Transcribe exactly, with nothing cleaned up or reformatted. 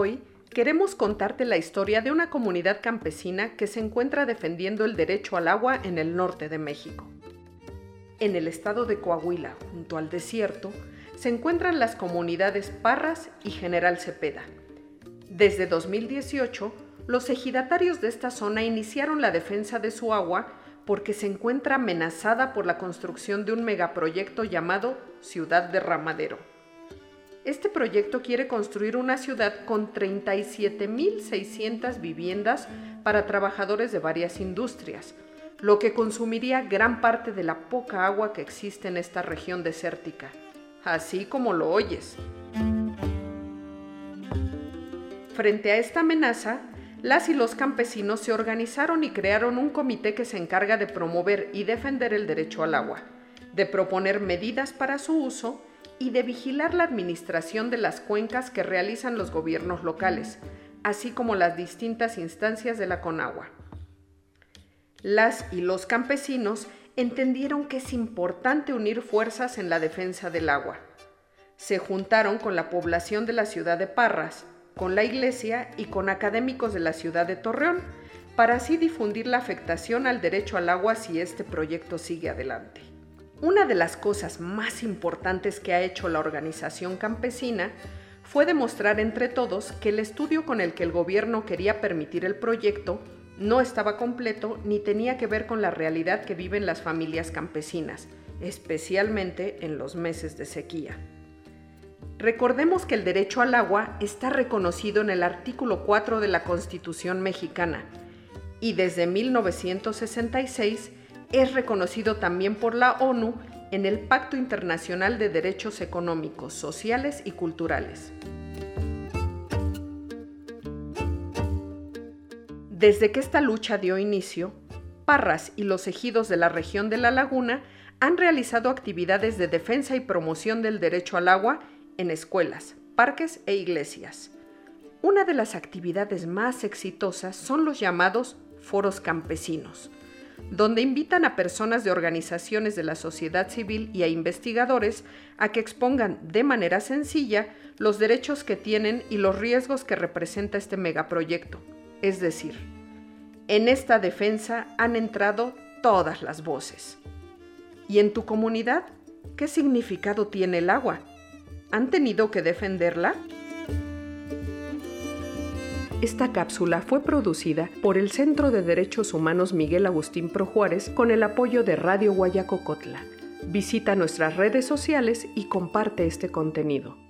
Hoy queremos contarte la historia de una comunidad campesina que se encuentra defendiendo el derecho al agua en el norte de México. En el estado de Coahuila, junto al desierto, se encuentran las comunidades Parras y General Cepeda. Desde dos mil dieciocho, los ejidatarios de esta zona iniciaron la defensa de su agua porque se encuentra amenazada por la construcción de un megaproyecto llamado Ciudad Derramadero. Este proyecto quiere construir una ciudad con treinta y siete mil seiscientas viviendas para trabajadores de varias industrias, lo que consumiría gran parte de la poca agua que existe en esta región desértica, así como lo oyes. Frente a esta amenaza, las y los campesinos se organizaron y crearon un comité que se encarga de promover y defender el derecho al agua, de proponer medidas para su uso y de vigilar la administración de las cuencas que realizan los gobiernos locales, así como las distintas instancias de la Conagua. Las y los campesinos entendieron que es importante unir fuerzas en la defensa del agua. Se juntaron con la población de la ciudad de Parras, con la iglesia y con académicos de la ciudad de Torreón, para así difundir la afectación al derecho al agua si este proyecto sigue adelante. Una de las cosas más importantes que ha hecho la organización campesina fue demostrar entre todos que el estudio con el que el gobierno quería permitir el proyecto no estaba completo ni tenía que ver con la realidad que viven las familias campesinas, especialmente en los meses de sequía. Recordemos que el derecho al agua está reconocido en el artículo cuatro de la Constitución mexicana y desde mil novecientos sesenta y seis es reconocido también por la ONU en el Pacto Internacional de Derechos Económicos, Sociales y Culturales. Desde que esta lucha dio inicio, Parras y los ejidos de la región de La Laguna han realizado actividades de defensa y promoción del derecho al agua en escuelas, parques e iglesias. Una de las actividades más exitosas son los llamados foros campesinos, donde invitan a personas de organizaciones de la sociedad civil y a investigadores a que expongan de manera sencilla los derechos que tienen y los riesgos que representa este megaproyecto. Es decir, en esta defensa han entrado todas las voces. ¿Y en tu comunidad qué significado tiene el agua? ¿Han tenido que defenderla? Esta cápsula fue producida por el Centro de Derechos Humanos Miguel Agustín Pro Juárez con el apoyo de Radio Guayacocotla. Visita nuestras redes sociales y comparte este contenido.